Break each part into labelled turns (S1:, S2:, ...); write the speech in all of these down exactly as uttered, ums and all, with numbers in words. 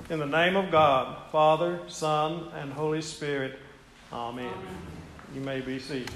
S1: In the name of God, Father, Son, and Holy Spirit. Amen. Amen. You may be seated.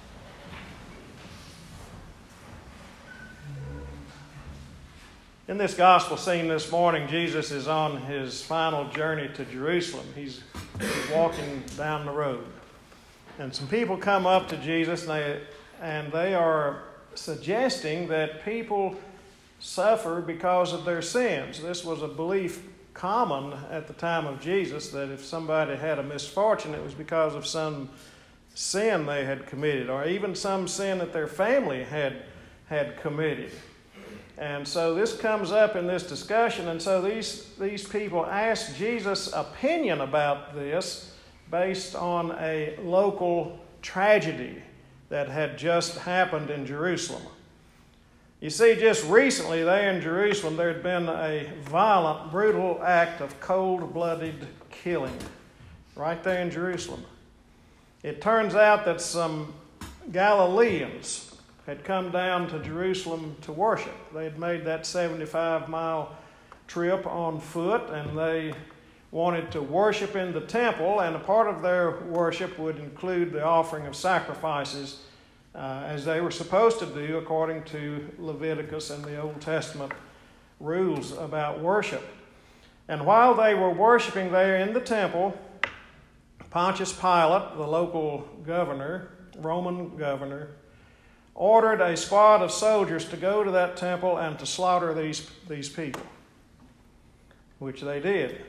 S1: In this gospel scene this morning, Jesus is on his final journey to Jerusalem. He's walking down the road. And some people come up to Jesus and they, and they are suggesting that people suffer because of their sins. This was a belief common at the time of Jesus, that if somebody had a misfortune, it was because of some sin they had committed, or even some sin that their family had had committed. And so this comes up in this discussion, and so these, these people ask Jesus' opinion about this based on a local tragedy that had just happened in Jerusalem. You see, just recently there in Jerusalem, there had been a violent, brutal act of cold-blooded killing right there in Jerusalem. It turns out that some Galileans had come down to Jerusalem to worship. They had made that seventy-five mile trip on foot, and they wanted to worship in the temple, and a part of their worship would include the offering of sacrifices, Uh, as they were supposed to do according to Leviticus and the Old Testament rules about worship. And while they were worshiping there in the temple, Pontius Pilate, the local governor, Roman governor, ordered a squad of soldiers to go to that temple and to slaughter these, these people, which they did.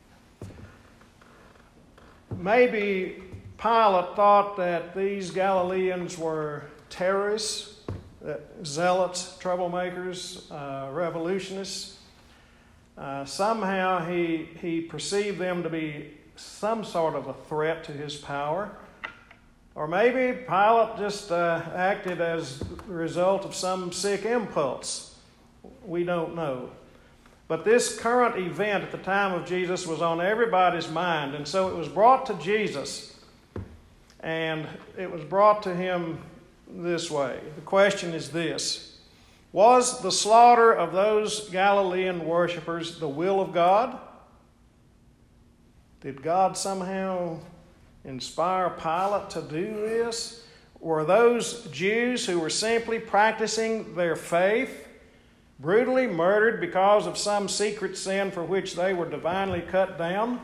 S1: Maybe Pilate thought that these Galileans were terrorists, that zealots, troublemakers, uh, revolutionists. Uh, somehow he, he perceived them to be some sort of a threat to his power. Or maybe Pilate just uh, acted as the result of some sick impulse. We don't know. But this current event at the time of Jesus was on everybody's mind, and so it was brought to Jesus. And it was brought to him this way. The question is this: was the slaughter of those Galilean worshipers the will of God? Did God somehow inspire Pilate to do this? Were those Jews who were simply practicing their faith brutally murdered because of some secret sin for which they were divinely cut down?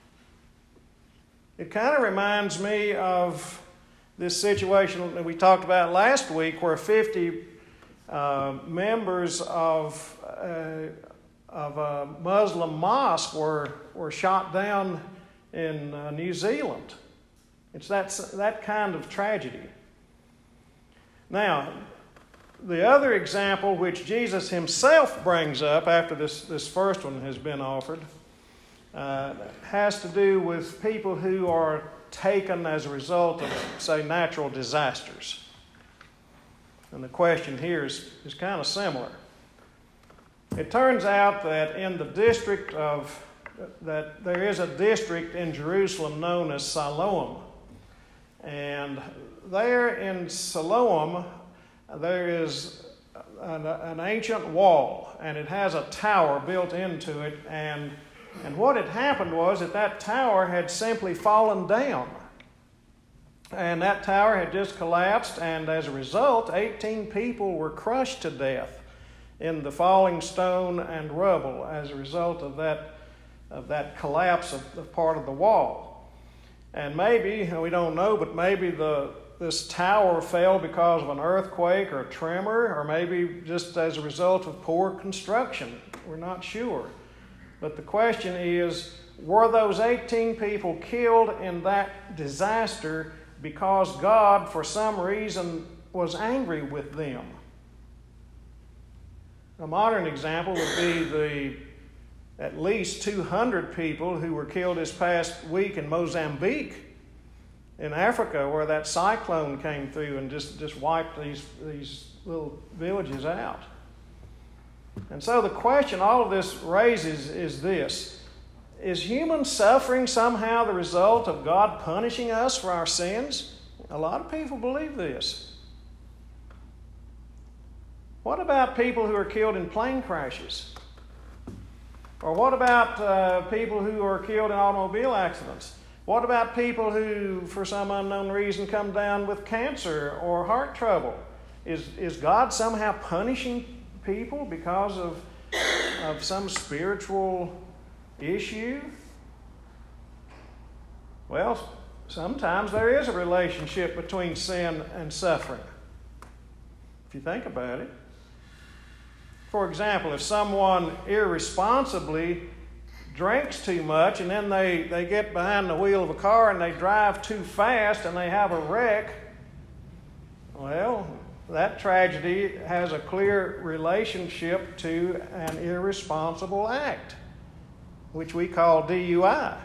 S1: It kind of reminds me of this situation that we talked about last week, where fifty uh, members of, uh, of a Muslim mosque were, were shot down in uh, New Zealand. It's that, that kind of tragedy. Now, the other example which Jesus himself brings up after this, this first one has been offered Uh, has to do with people who are taken as a result of, say, natural disasters. And the question here is, is kind of similar. It turns out that in the district of, that there is a district in Jerusalem known as Siloam. And there in Siloam, there is an, an ancient wall, and it has a tower built into it, and And what had happened was that that tower had simply fallen down. And that tower had just collapsed, and as a result, eighteen people were crushed to death in the falling stone and rubble as a result of that, of that collapse of, of part of the wall. And maybe, we don't know, but maybe the this tower fell because of an earthquake or a tremor, or maybe just as a result of poor construction. We're not sure. But the question is, were those eighteen people killed in that disaster because God, for some reason, was angry with them? A modern example would be the at least two hundred people who were killed this past week in Mozambique, in Africa, where that cyclone came through and just, just wiped these, these little villages out. And so the question all of this raises is this: is human suffering somehow the result of God punishing us for our sins? A lot of people believe this. What about people who are killed in plane crashes? Or what about uh, people who are killed in automobile accidents? What about people who, for some unknown reason, come down with cancer or heart trouble? Is, is God somehow punishing people because of, of some spiritual issue? Well, sometimes there is a relationship between sin and suffering, if you think about it. For example, if someone irresponsibly drinks too much and then they, they get behind the wheel of a car and they drive too fast and they have a wreck, well, that tragedy has a clear relationship to an irresponsible act, which we call D U I.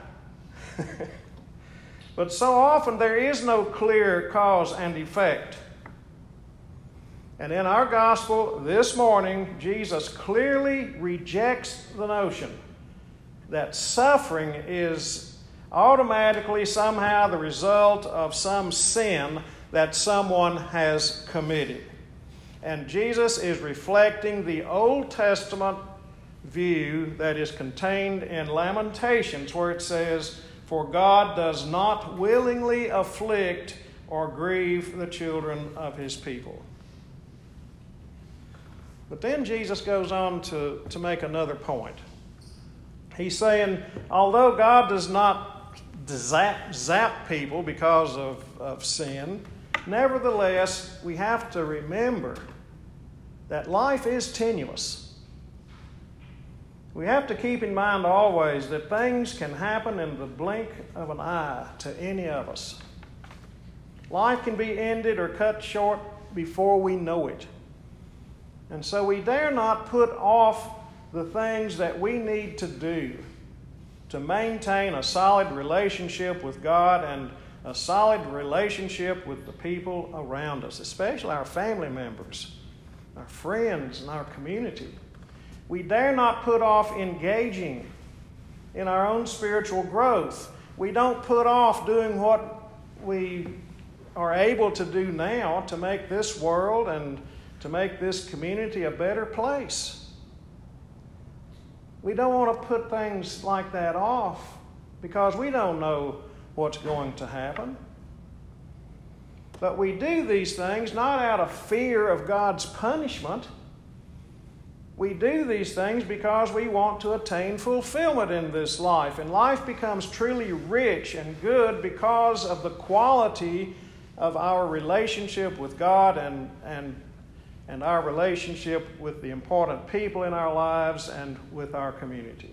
S1: But so often there is no clear cause and effect. And in our gospel this morning, Jesus clearly rejects the notion that suffering is automatically somehow the result of some sin that someone has committed. And Jesus is reflecting the Old Testament view that is contained in Lamentations, where it says, "For God does not willingly afflict or grieve the children of His people." But then Jesus goes on to, to make another point. He's saying, although God does not zap, zap people because of, of sin, nevertheless, we have to remember that life is tenuous. We have to keep in mind always that things can happen in the blink of an eye to any of us. Life can be ended or cut short before we know it. And so we dare not put off the things that we need to do to maintain a solid relationship with God and a solid relationship with the people around us, especially our family members, our friends, and our community. We dare not put off engaging in our own spiritual growth. We don't put off doing what we are able to do now to make this world and to make this community a better place. We don't want to put things like that off because we don't know what's going to happen. But we do these things not out of fear of God's punishment. We do these things because we want to attain fulfillment in this life. And life becomes truly rich and good because of the quality of our relationship with God and, and and our relationship with the important people in our lives and with our community.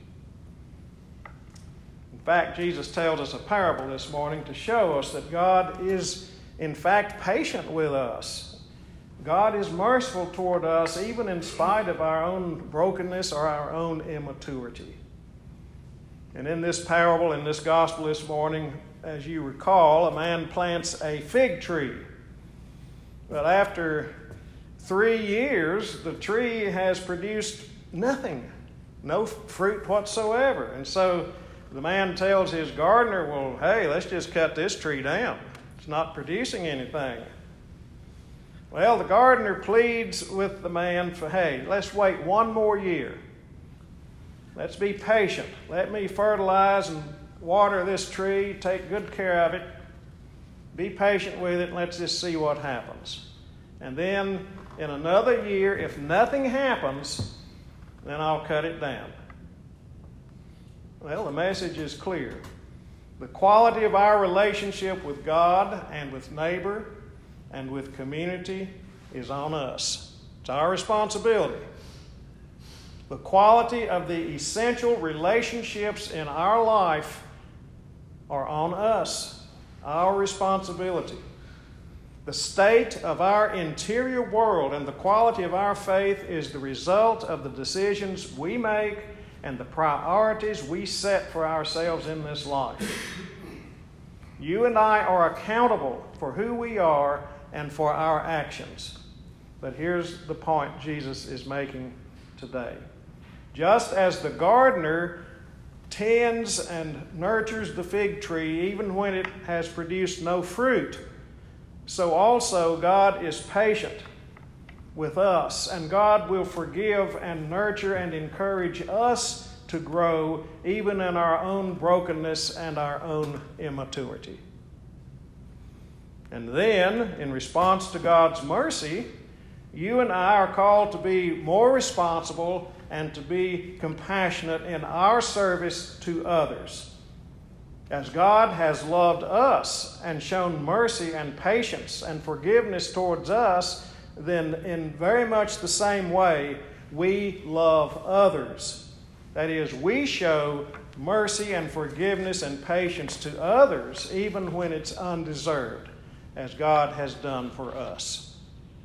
S1: In fact, Jesus tells us a parable this morning to show us that God is, in fact, patient with us. God is merciful toward us even in spite of our own brokenness or our own immaturity. And in this parable, in this gospel this morning, as you recall, a man plants a fig tree. But after three years, the tree has produced nothing, no fruit whatsoever. And so the man tells his gardener, well, hey, let's just cut this tree down. It's not producing anything. Well, the gardener pleads with the man for, hey, let's wait one more year. Let's be patient. Let me fertilize and water this tree, take good care of it. Be patient with it, and let's just see what happens. And then in another year, if nothing happens, then I'll cut it down. Well, the message is clear. The quality of our relationship with God and with neighbor and with community is on us. It's our responsibility. The quality of the essential relationships in our life are on us, our responsibility. The state of our interior world and the quality of our faith is the result of the decisions we make and the priorities we set for ourselves in this life. You and I are accountable for who we are and for our actions. But here's the point Jesus is making today. Just as the gardener tends and nurtures the fig tree even when it has produced no fruit, so also God is patient with us, and God will forgive and nurture and encourage us to to grow even in our own brokenness and our own immaturity. And then, in response to God's mercy, you and I are called to be more responsible and to be compassionate in our service to others. As God has loved us and shown mercy and patience and forgiveness towards us, then in very much the same way, we love others. That is, we show mercy and forgiveness and patience to others, even when it's undeserved, as God has done for us.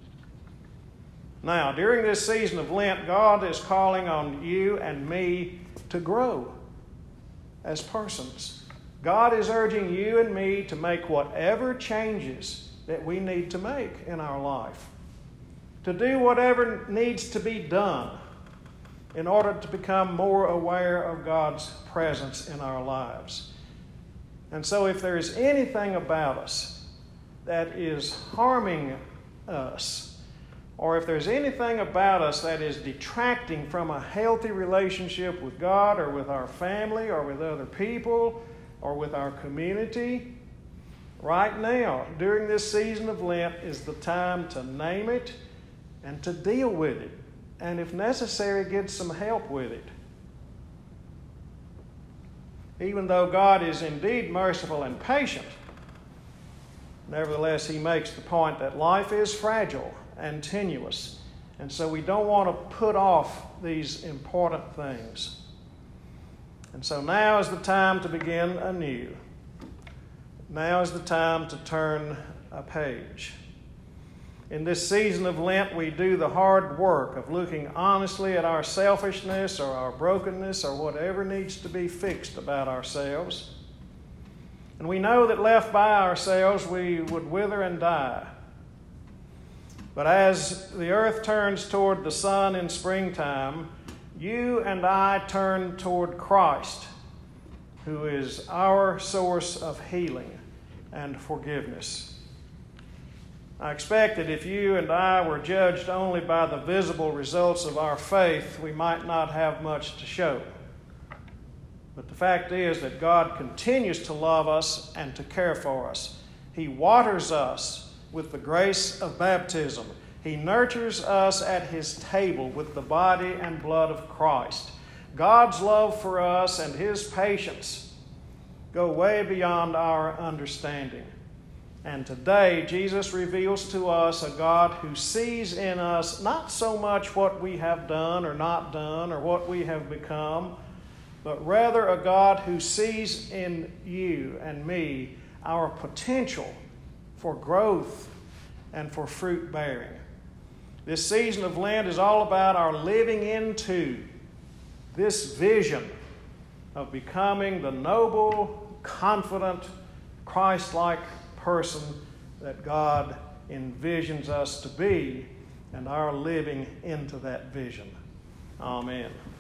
S1: Now, during this season of Lent, God is calling on you and me to grow as persons. God is urging you and me to make whatever changes that we need to make in our life, to do whatever needs to be done in order to become more aware of God's presence in our lives. And so if there is anything about us that is harming us, or if there's anything about us that is detracting from a healthy relationship with God or with our family or with other people or with our community, right now, during this season of Lent, is the time to name it and to deal with it, and if necessary, get some help with it. Even though God is indeed merciful and patient, nevertheless, He makes the point that life is fragile and tenuous, and so we don't want to put off these important things. And so now is the time to begin anew. Now is the time to turn a page. In this season of Lent, we do the hard work of looking honestly at our selfishness or our brokenness or whatever needs to be fixed about ourselves. And we know that left by ourselves, we would wither and die. But as the earth turns toward the sun in springtime, you and I turn toward Christ, who is our source of healing and forgiveness. I expect that if you and I were judged only by the visible results of our faith, we might not have much to show. But the fact is that God continues to love us and to care for us. He waters us with the grace of baptism. He nurtures us at His table with the body and blood of Christ. God's love for us and His patience go way beyond our understanding. And today, Jesus reveals to us a God who sees in us not so much what we have done or not done or what we have become, but rather a God who sees in you and me our potential for growth and for fruit bearing. This season of Lent is all about our living into this vision of becoming the noble, confident, Christ-like person that God envisions us to be, and our living into that vision. Amen.